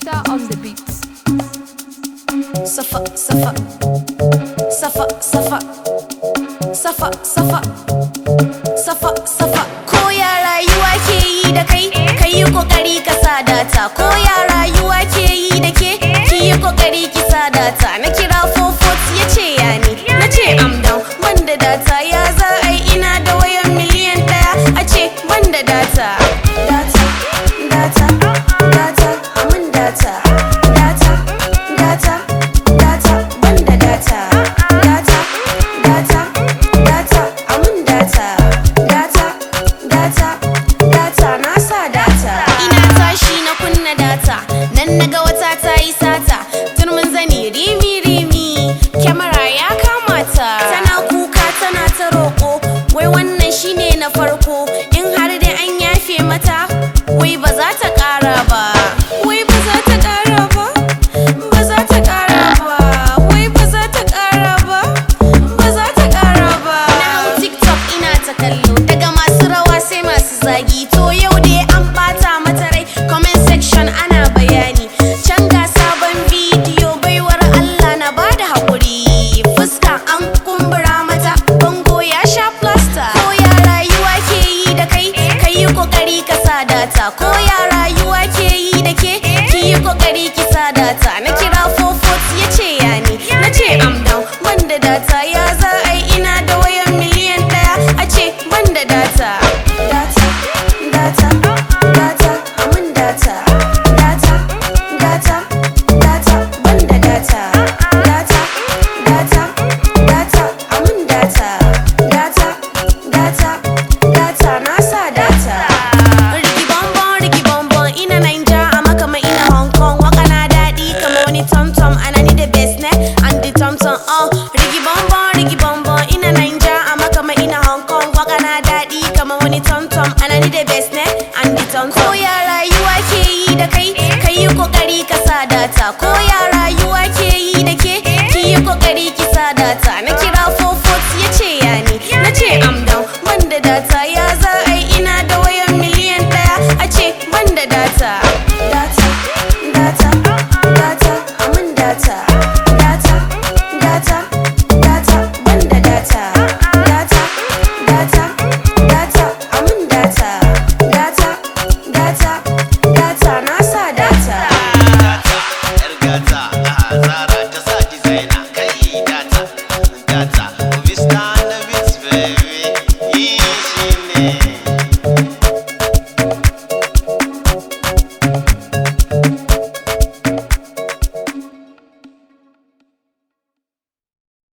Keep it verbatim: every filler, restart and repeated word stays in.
Peter on the beat. Safa, safa, safa, safa, safa, safa, safa, safa. Ko ya rayuwa ke yi da kai, kai yi kokari ka sa data. Ko ya rayuwa ke yi da ke, ki yi kokari ki sa data. Na kira four forty ya ce ya ni, na ce I'm down, ban da data. Ya za a yi ina da wayan miliyan daya, a ce ban da data. Data, data, data, amin data. Data, data, data, ban da data. Data, data, data, amin data. Data, data, data, na sa data. Ina tashi na kunna data, nan naga wata ta yi sata. Turmin zani rimi rimi, kyamara ya kamata. Tana kuka tana ta roƙo, wai wannan shine na farko. In har dai an yafe mata, wai ba za ta ƙara ba. Wai ba za ta ƙara ba, ba za ta ƙara ba. Wai ba za ta ƙara ba, ba za ta ƙara ba. Na hau TikTok ina ta kallo, daga masu rawa sai masu zagi. To yau dai an ɓata mata rai, comment section ana bayani. Can ga sabon bidiyo, baiwar Allah na bada haƙuri. Fuska an kumbura mata, bango ya sha plaster. Ko ya rayuwa ke yi da kai, kai yi kokari ka sa data. Ko ya rayuwa ke yi da ke, ki yi kokari ki sa data. Na kira four forty ya ce ya ni, na ce I'm down, ban da data. Ya za a yi ina da wayan miliyan daya, a ce ban da data. Data, data, data, amin data. Data, data, data, ban da data. Data, data, data, amin data. Data, data, data, na sa data. Riki bonbon, riki bonbon, ina Naija amma kama ina Hong Kong. Waka na daɗi kama wani tom tom, ana ni da best ne and the tom tom. Oh, riki bonbon, riki bonbon, ina Naija amma kama ina Hong Kong. Waka na daɗi kama wani tom tom, ana ni da best ne and the tom tom. Ko ya rayuwa ke yi da kai, kai yi kokari ka sa data. Ko ya